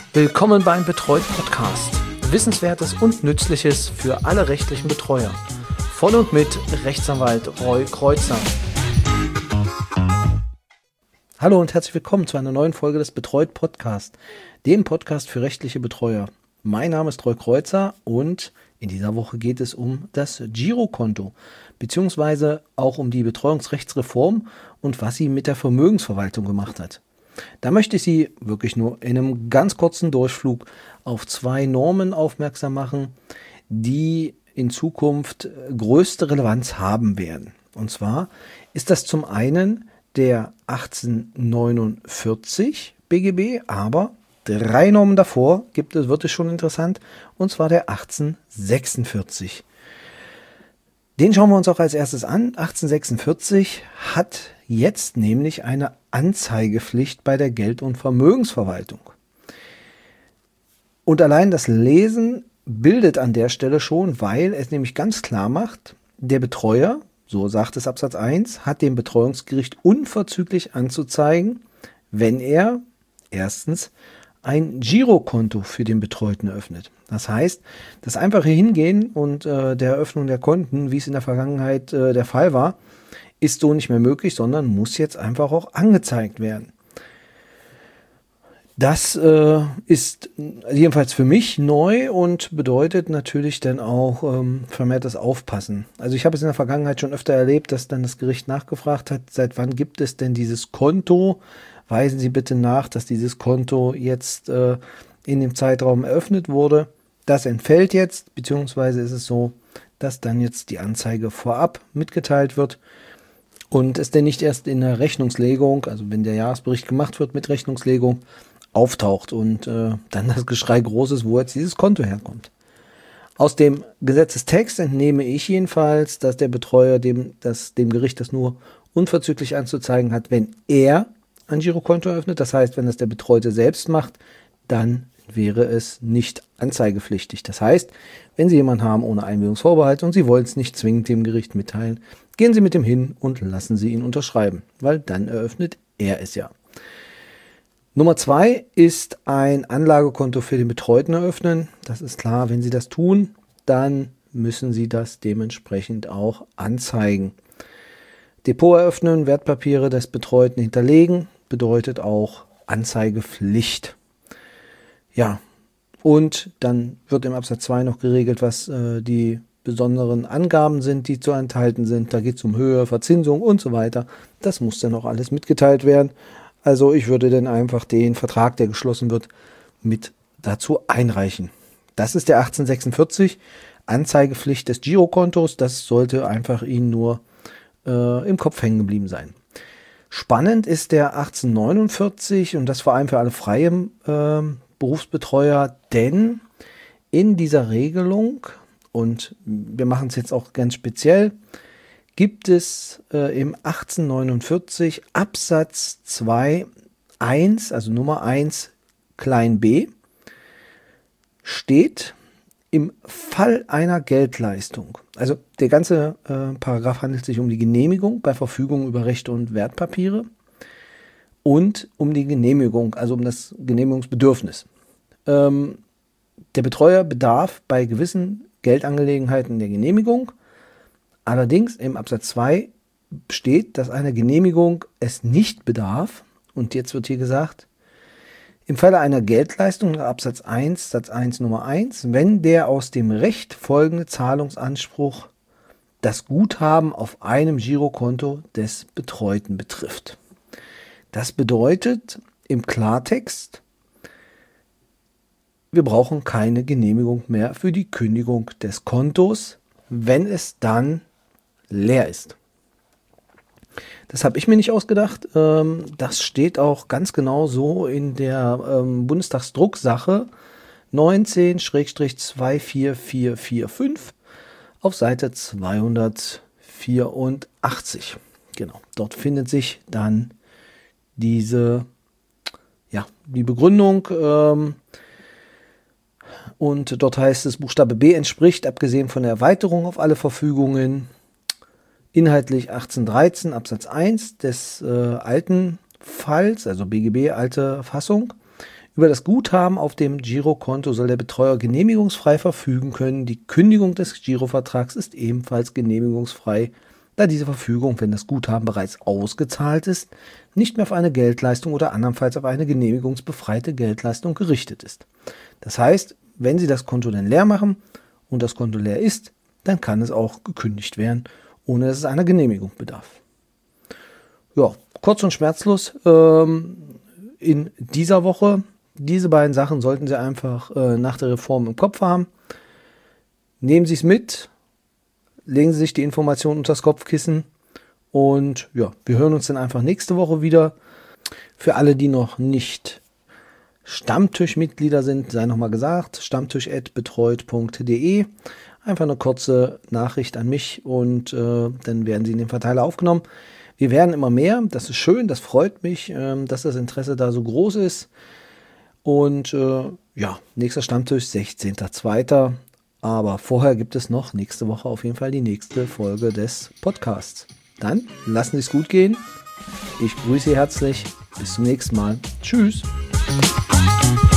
Willkommen beim Betreut Podcast. Wissenswertes und Nützliches für alle rechtlichen Betreuer. Von und mit Rechtsanwalt Roy Kreuzer. Hallo und herzlich willkommen zu einer neuen Folge des Betreut Podcast, dem Podcast für rechtliche Betreuer. Mein Name ist Roy Kreuzer und in dieser Woche geht es um das Girokonto, beziehungsweise auch um die Betreuungsrechtsreform und was sie mit der Vermögensverwaltung gemacht hat. Da möchte ich Sie wirklich nur in einem ganz kurzen Durchflug auf zwei Normen aufmerksam machen, die in Zukunft größte Relevanz haben werden. Und zwar ist das zum einen der 1849 BGB, aber 3 Normen davor wird es schon interessant, und zwar der 1846. Den schauen wir uns auch als erstes an. 1846 hat jetzt nämlich eine Anzeigepflicht bei der Geld- und Vermögensverwaltung. Und allein das Lesen bildet an der Stelle schon, weil es nämlich ganz klar macht, der Betreuer, so sagt es Absatz 1, hat dem Betreuungsgericht unverzüglich anzuzeigen, wenn er erstens ein Girokonto für den Betreuten eröffnet. Das heißt, das einfache Hingehen und der Eröffnung der Konten, wie es in der Vergangenheit der Fall war, ist so nicht mehr möglich, sondern muss jetzt einfach auch angezeigt werden. Das ist jedenfalls für mich neu und bedeutet natürlich dann auch vermehrtes Aufpassen. Also ich habe es in der Vergangenheit schon öfter erlebt, dass dann das Gericht nachgefragt hat, seit wann gibt es denn dieses Konto? Weisen Sie bitte nach, dass dieses Konto jetzt in dem Zeitraum eröffnet wurde. Das entfällt jetzt, beziehungsweise ist es so, dass dann jetzt die Anzeige vorab mitgeteilt wird und es denn nicht erst in der Rechnungslegung, also wenn der Jahresbericht gemacht wird mit Rechnungslegung, auftaucht und dann das Geschrei groß ist, wo jetzt dieses Konto herkommt. Aus dem Gesetzestext entnehme ich jedenfalls, dass der Betreuer dem Gericht das nur unverzüglich anzuzeigen hat, wenn er ein Girokonto eröffnet. Das heißt, wenn das der Betreute selbst macht, dann wäre es nicht anzeigepflichtig. Das heißt, wenn Sie jemanden haben ohne Einwilligungsvorbehalt und Sie wollen es nicht zwingend dem Gericht mitteilen, gehen Sie mit dem hin und lassen Sie ihn unterschreiben, weil dann eröffnet er es ja. Nummer 2 ist ein Anlagekonto für den Betreuten eröffnen. Das ist klar, wenn Sie das tun, dann müssen Sie das dementsprechend auch anzeigen. Depot eröffnen, Wertpapiere des Betreuten hinterlegen, bedeutet auch Anzeigepflicht. Ja, und dann wird im Absatz 2 noch geregelt, was die besonderen Angaben sind, die zu enthalten sind. Da geht es um Höhe, Verzinsung und so weiter. Das muss dann auch alles mitgeteilt werden. Also ich würde dann einfach den Vertrag, der geschlossen wird, mit dazu einreichen. Das ist der 1846, Anzeigepflicht des Girokontos. Das sollte einfach Ihnen nur im Kopf hängen geblieben sein. Spannend ist der 1849 und das vor allem für alle freien Berufsbetreuer, denn in dieser Regelung, und wir machen es jetzt auch ganz speziell, gibt es im 1849 Absatz 2 1, also Nummer 1 klein b, steht im Fall einer Geldleistung. Also der ganze Paragraph handelt sich um die Genehmigung bei Verfügung über Rechte und Wertpapiere und um die Genehmigung, also um das Genehmigungsbedürfnis. Der Betreuer bedarf bei gewissen Geldangelegenheiten der Genehmigung. Allerdings im Absatz 2 steht, dass eine Genehmigung es nicht bedarf. Und jetzt wird hier gesagt, im Falle einer Geldleistung, Absatz 1, Satz 1, Nummer 1, wenn der aus dem Recht folgende Zahlungsanspruch das Guthaben auf einem Girokonto des Betreuten betrifft. Das bedeutet im Klartext, wir brauchen keine Genehmigung mehr für die Kündigung des Kontos, wenn es dann leer ist. Das habe ich mir nicht ausgedacht. Das steht auch ganz genau so in der Bundestagsdrucksache 19/24445 auf Seite 284. Genau, dort findet sich dann die Begründung. Und dort heißt es, Buchstabe B entspricht, abgesehen von der Erweiterung auf alle Verfügungen, inhaltlich 1813 Absatz 1 des alten Falls, also BGB, alte Fassung, Über das Guthaben auf dem Girokonto soll der Betreuer genehmigungsfrei verfügen können. Die Kündigung des Girovertrags ist ebenfalls genehmigungsfrei, da diese Verfügung, wenn das Guthaben bereits ausgezahlt ist, nicht mehr auf eine Geldleistung oder andernfalls auf eine genehmigungsbefreite Geldleistung gerichtet ist. Das heißt, wenn Sie das Konto dann leer machen und das Konto leer ist, dann kann es auch gekündigt werden, ohne dass es einer Genehmigung bedarf. Ja, kurz und schmerzlos in dieser Woche. Diese beiden Sachen sollten Sie einfach nach der Reform im Kopf haben. Nehmen Sie es mit, legen Sie sich die Informationen unter das Kopfkissen und ja, wir hören uns dann einfach nächste Woche wieder. Für alle, die noch nicht Stammtischmitglieder sind, sei nochmal gesagt, stammtisch@betreut.de. Einfach eine kurze Nachricht an mich und dann werden Sie in den Verteiler aufgenommen. Wir werden immer mehr, das ist schön, das freut mich, dass das Interesse da so groß ist. Und ja, nächster Stammtisch 16.02. Aber vorher gibt es noch nächste Woche auf jeden Fall die nächste Folge des Podcasts. Dann lassen Sie es gut gehen. Ich grüße Sie herzlich. Bis zum nächsten Mal. Tschüss.